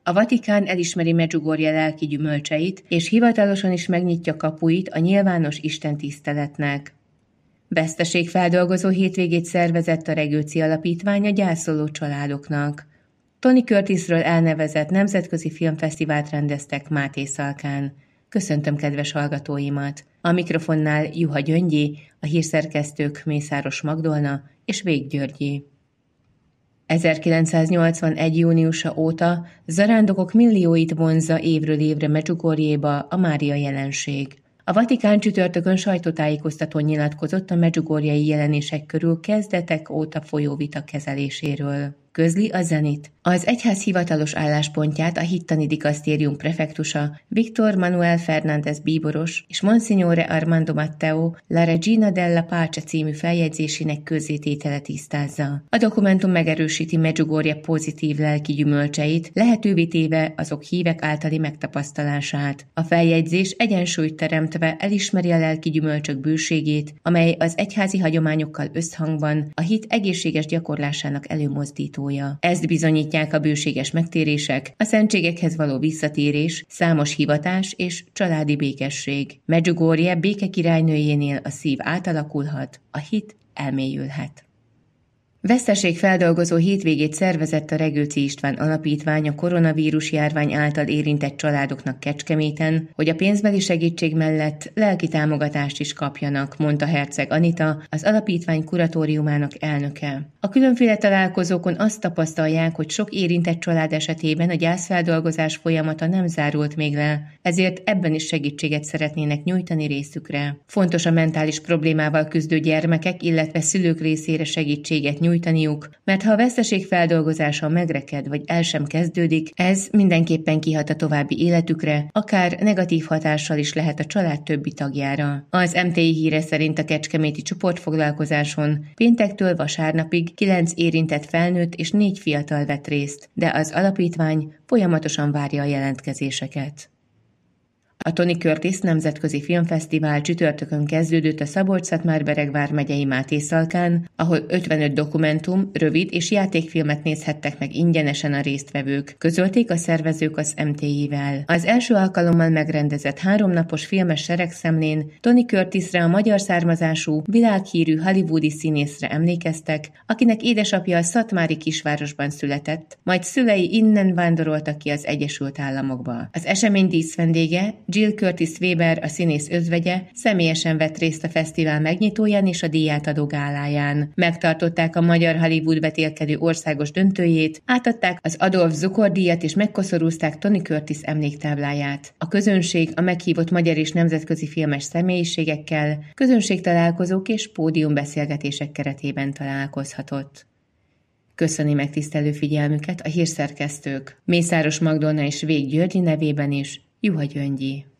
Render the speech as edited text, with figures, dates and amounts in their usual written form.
A Vatikán elismeri Medjugorje lelki gyümölcseit, és hivatalosan is megnyitja kapuit a nyilvános istentiszteletnek. Veszteségfeldolgozó hétvégét szervezett a Regőci Alapítvány a gyászoló családoknak. Tony Curtisről elnevezett nemzetközi filmfesztivált rendeztek Mátészalkán. Köszöntöm kedves hallgatóimat! A mikrofonnál Juha Gyöngyi, a hírszerkesztők Mészáros Magdolna és Vég Györgyi. 1981. júniusa óta zarándokok millióit vonzza évről évre Medjugorjéba a Mária jelenség. A Vatikán csütörtökön sajtótájékoztatón nyilatkozott a medjugorjei jelenések körül kezdetek óta folyó vita kezeléséről. Közli a Zenit. Az egyház hivatalos álláspontját a hittani dikasztérium prefektusa Victor Manuel Fernández bíboros és Monsignore Armando Matteo La Regina della Pace című feljegyzésének közzététele tisztázza. A dokumentum megerősíti Medjugorje pozitív lelki gyümölcseit, lehetővé téve azok hívek általi megtapasztalását. A feljegyzés egyensúlyt teremtve elismeri a lelki gyümölcsök bőségét, amely az egyházi hagyományokkal összhangban a hit egészséges gyakorlásának előmozdító. Ezt bizonyítják a bőséges megtérések, a szentségekhez való visszatérés, számos hivatás és családi békesség. Medjugorje béke királynőjénél a szív átalakulhat, a hit elmélyülhet. Veszteségfeldolgozó hétvégét szervezett a Regőci István Alapítvány a koronavírus járvány által érintett családoknak Kecskeméten, hogy a pénzbeli segítség mellett lelki támogatást is kapjanak, mondta Herceg Anita, az alapítvány kuratóriumának elnöke. A különféle találkozókon azt tapasztalják, hogy sok érintett család esetében a gyászfeldolgozás folyamata nem zárult még le, ezért ebben is segítséget szeretnének nyújtani részükre. Fontos a mentális problémával küzdő gyermekek, illetve szülők részére segítséget nyújtaniuk, mert ha a veszteség feldolgozása megreked vagy el sem kezdődik, ez mindenképpen kihat a további életükre, akár negatív hatással is lehet a család többi tagjára. Az MTI híre szerint a kecskeméti csoportfoglalkozáson péntektől vasárnapig 9 érintett felnőtt és 4 fiatal vett részt, de az alapítvány folyamatosan várja a jelentkezéseket. A Tony Curtis Nemzetközi Filmfesztivál csütörtökön kezdődött a Szabolcs-Szatmár-Bereg vármegyei Mátészalkán, ahol 55 dokumentum, rövid és játékfilmet nézhettek meg ingyenesen a résztvevők, közölték a szervezők az MTI-vel. Az első alkalommal megrendezett 3 napos filmes seregszemlén Tony Curtisre, a magyar származású, világhírű hollywoodi színészre emlékeztek, akinek édesapja a szatmári kisvárosban született, majd szülei innen vándoroltak ki az Egyesült Államokba. Az esemény díszvendége, Jill Curtis Weber, a színész özvegye, személyesen vett részt a fesztivál megnyitóján és a díjátadó gáláján. Megtartották a magyar Hollywood vetélkedő országos döntőjét, átadták az Adolf Zukor-díjat és megkoszorúzták Tony Curtis emléktábláját. A közönség a meghívott magyar és nemzetközi filmes személyiségekkel, közönségtalálkozók és pódiumbeszélgetések keretében találkozhatott. Köszöni megtisztelő figyelmüket a hírszerkesztők Mészáros Magdolna és Vég Györgyi nevében is, Juha Gyöngyi.